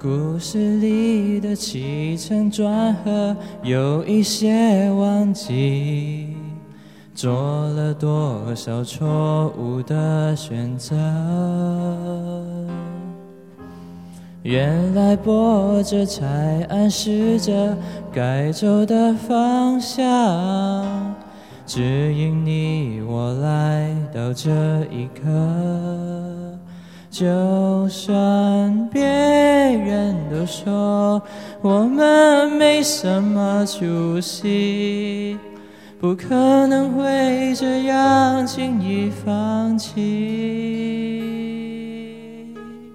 故事里的起承转合有一些忘记，做了多少错误的选择。原来波折才暗示着该走的方向，指引你我来到这一刻。就算别人都说我们没什么出息，不可能会这样轻易放弃。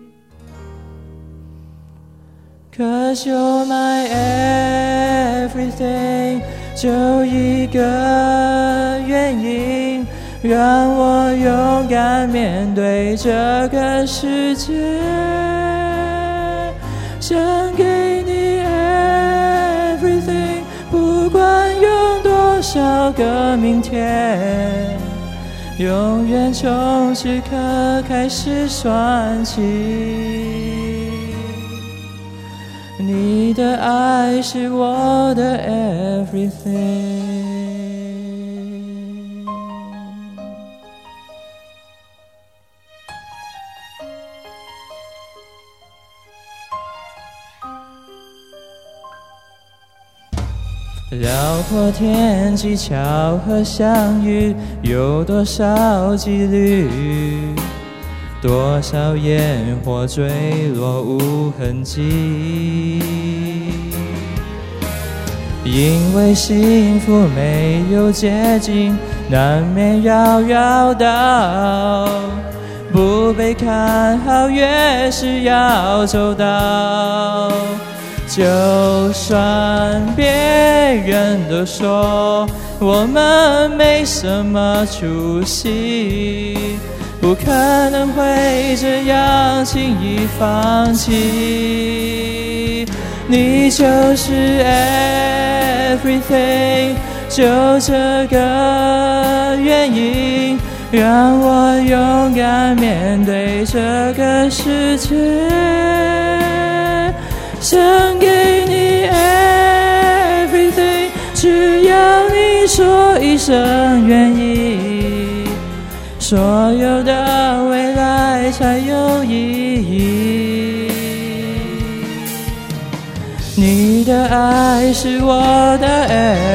Cause you're my everything， 就一个原因让我勇敢面对这个世界，想给你 everything， 不管用多少个明天，永远从此刻开始算起。你的爱是我的 everything。辽阔天际，巧合相遇，有多少几率？多少烟火坠落无痕迹？因为幸福没有捷径，难免要绕道。不被看好，越是要走到。就算别人都说我们没什么出息，不可能会这样轻易放弃。你就是 everything， 就这个原因让我勇敢面对这个世界，想给你 everything， 只要你说一声愿意，所有的未来才有意义。你的爱是我的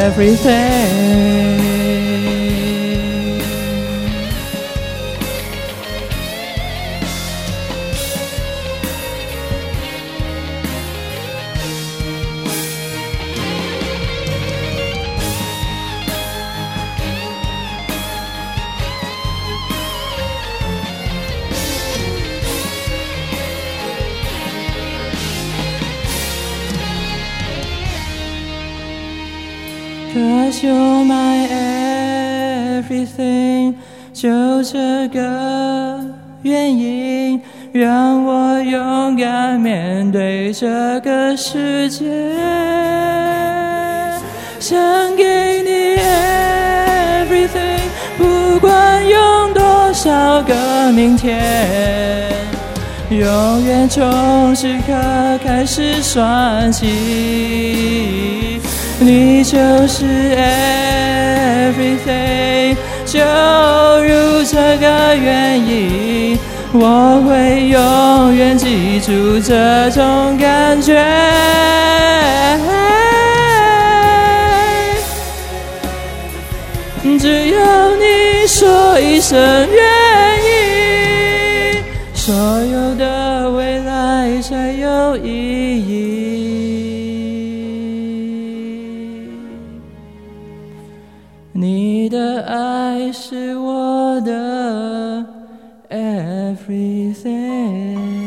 everything。Cause you're my everything， 就这个原因让我勇敢面对这个世界，想给你 everything， 不管用多少个明天，永远从此刻开始算起。你就是 everything， 就如这个原因，我会永远记住这种感觉。只要你说一声愿意，所有的未来才有意义。你的爱是我的 everything。